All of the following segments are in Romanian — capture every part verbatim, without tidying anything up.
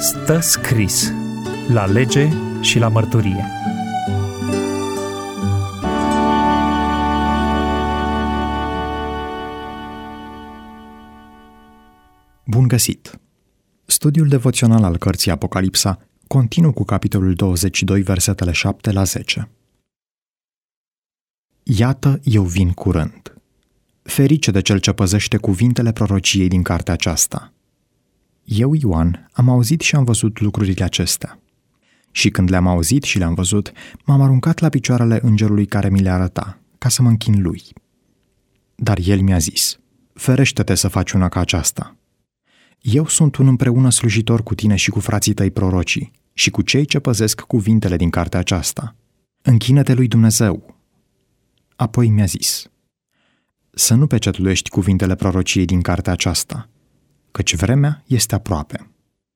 Stă scris la lege și la mărturie. Bun găsit! Studiul devoțional al cărții Apocalipsa continuă cu capitolul douăzeci și doi, versetele șapte la zece. Iată, eu vin curând. Ferice de cel ce păzește cuvintele prorociei din cartea aceasta. Eu, Ioan, am auzit și am văzut lucrurile acestea. Și când le-am auzit și le-am văzut, m-am aruncat la picioarele îngerului care mi le arăta, ca să mă închin lui. Dar el mi-a zis, ferește-te să faci una ca aceasta. Eu sunt un împreună slujitor cu tine și cu frații tăi prorocii și cu cei ce păzesc cuvintele din cartea aceasta. Închină-te lui Dumnezeu. Apoi mi-a zis, să nu pecetluiești cuvintele prorociei din cartea aceasta, căci vremea este aproape.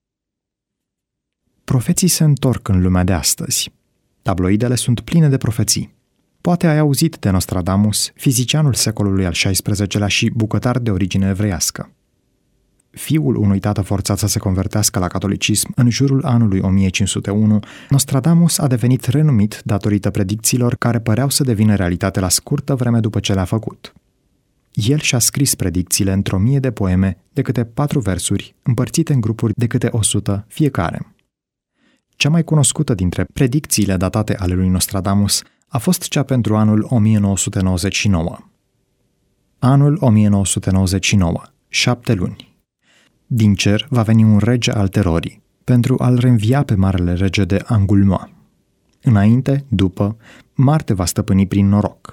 Profeții se întorc în lumea de astăzi. Tabloidele sunt pline de profeții. Poate ai auzit de Nostradamus, fizicianul secolului al șaisprezecelea și bucătar de origine evreiască. Fiul unui tată forțat să se convertească la catolicism în jurul anului o mie cinci sute unu, Nostradamus a devenit renumit datorită predicțiilor care păreau să devină realitate la scurtă vreme după ce le-a făcut. El și-a scris predicțiile într-o mie de poeme de câte patru versuri, împărțite în grupuri de câte o sută fiecare. Cea mai cunoscută dintre predicțiile datate ale lui Nostradamus a fost cea pentru anul o mie nouă sute nouăzeci și nouă. Anul o mie nouă sute nouăzeci și nouă, șapte luni. Din cer va veni un rege al terorii, pentru a-l reînvia pe marele rege de Angulnoa. Înainte, după, Marte va stăpâni prin noroc.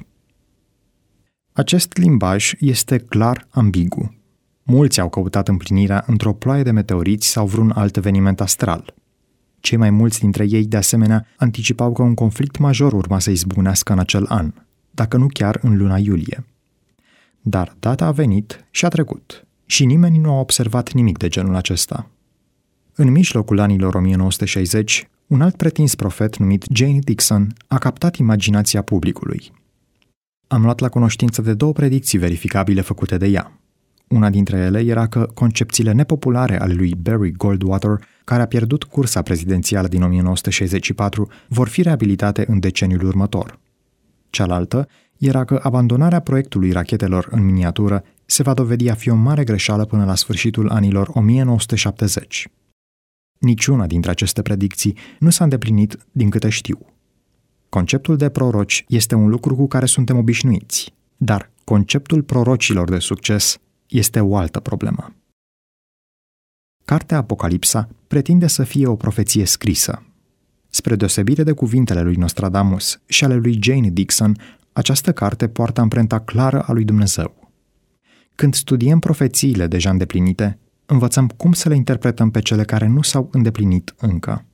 Acest limbaj este clar ambigu. Mulți au căutat împlinirea într-o ploaie de meteoriți sau vreun alt eveniment astral. Cei mai mulți dintre ei, de asemenea, anticipau că un conflict major urma să izbucnească în acel an, dacă nu chiar în luna iulie. Dar data a venit și a trecut, și nimeni nu a observat nimic de genul acesta. În mijlocul anilor o mie nouă sute șaizeci, un alt pretins profet numit Jane Dixon a captat imaginația publicului. Am luat la cunoștință de două predicții verificabile făcute de ea. Una dintre ele era că concepțiile nepopulare ale lui Barry Goldwater, care a pierdut cursa prezidențială din o mie nouă sute șaizeci și patru, vor fi reabilitate în deceniul următor. Cealaltă era că abandonarea proiectului rachetelor în miniatură se va dovedi a fi o mare greșeală până la sfârșitul anilor o mie nouă sute șaptezeci. Niciuna dintre aceste predicții nu s-a îndeplinit din câte știu. Conceptul de proroci este un lucru cu care suntem obișnuiți, dar conceptul prorocilor de succes este o altă problemă. Cartea Apocalipsa pretinde să fie o profeție scrisă. Spre deosebire de cuvintele lui Nostradamus și ale lui Jane Dixon, această carte poartă amprenta clară a lui Dumnezeu. Când studiem profețiile deja îndeplinite, învățăm cum să le interpretăm pe cele care nu s-au îndeplinit încă.